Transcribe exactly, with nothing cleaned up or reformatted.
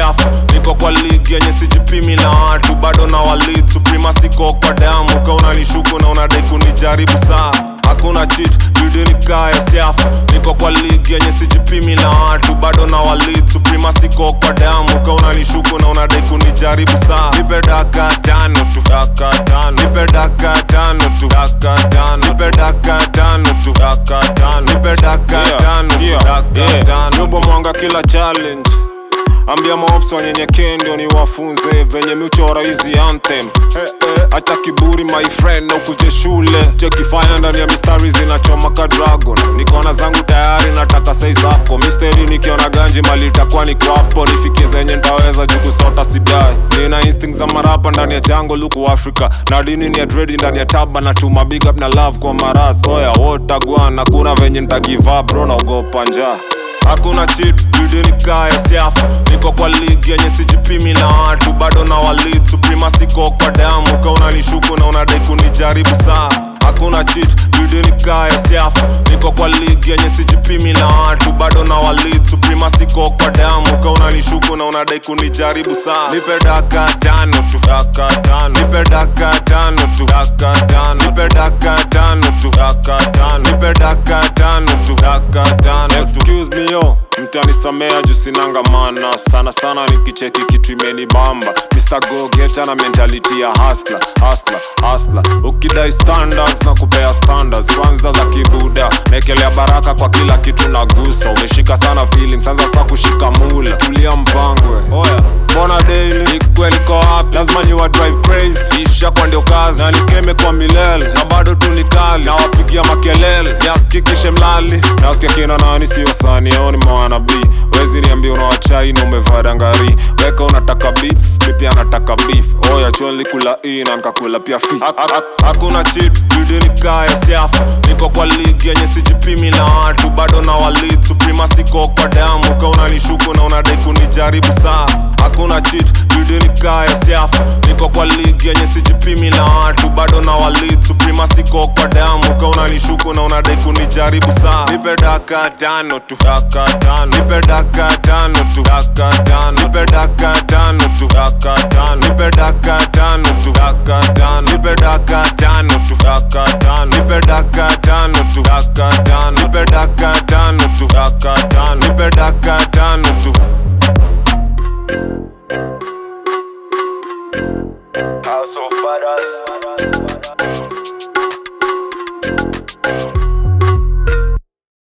siafu. Niko kwa ligi yenye sijipimi na watu, bado na walid supremacy kwa kwa damu. Ka unanishuku na unadai kunijaribu saa, hakuna cheat, bidi nikae siafu. Niko kwa ligi yenye sijipimi na watu, bado na walid supremacy kwa kwa damu. Ka unanishuku na unadai kunijaribu saa, nipe daka tano tu, daka tano, nipe daka tano tu, daka tano, nipe daka tano tu, daka tano, nipe daka tano tu, daka tano. Nubo mwanga kila challenge, ambia maops wanyenyekee ndio ni wafunze venye miuchora hizi anthem. Hey, hey, acha kiburi my friend na ukuje shule. Cheki fire ndani ya mistari zinachoma ka dragon. Nikona zangu tayari nataka size zako. Mystery nikiona ganji mali itakuwa ni kwapo. Nifikie zenye nitaweza juu kusota sidai. Nina instincts za marapa ndani ya jungle luku Africa. Na dini ni ya dread ndani ya taba na chuma big up na love kwa maras. Oya wotagwan na kuna venye nita give up bro na ogopa njaa. Hakuna cheat, bidi nikae siafu. Niko kwa ligi yenye sijipimi na watu, bado na walid supremacy kwa kwa damu. Ka unanishuku na unadai kunijaribu saa, hakuna cheat, bidi nikae siafu. Niko kwa ligi yenye sijipimi na watu, bado na walid supremacy kwa kwa damu. Ka unanishuku na unadai kunijaribu saa, nipe daka tano tu, daka tano, nipe daka tano tu, daka tano, nipe daka tano tu, daka tano, nipe daka tano tu, daka tano. Excuse me yo, mtanisamea juu sinanga mana. Sana sana nikicheki kitu imenibamba. Mister Go Getter na mentality ya hustler, hustler, hustler. Ukidai standards na kupea standards, kwanza za kibuda. Nekelea baraka kwa kila kitu nagusa. Umeshika sana feelings, sanza sa kushika mula. Tulia mpangwe, oya mbona daily ikwe liko up, lazima ni wa drive crazy. Isha kwa ndio kazi, na nikeme kwa milele. Na bado tunikali, na wapigia makelele ya kikishe mlali. Na usikia kina nani si wasani, yao ni mawana B. Wezi niambia unawachai na umevaa dangari. Weka unataka beef, mipi anataka beef. Oya chonli kula ii na nkakula pia fi. Hakuna cheat, bidi nikae siafu. Niko kwa ligi yenye sijipimi na watu, bado na walid supremacy kwa kwa damu. Ka unanishuku na unadai kunijaribu saa, hakuna cheat, bidi nikae siafu. Niko kwa ligi yenye sijipimi na watu, bado na walid supremacy kwa kwa damu. Ka unanishuku na unadai kunijaribu saa, nipe daka tano tu, daka tano, nipe daka tano tu, daka tano, nipe daka tano tu, daka tano, nipe daka tano tu, daka tano, nipe daka tano tu, daka tano, nipe daka tano tu, daka tano, nipe daka tano tu, daka tano, nipe daka tano tu. House of Badass.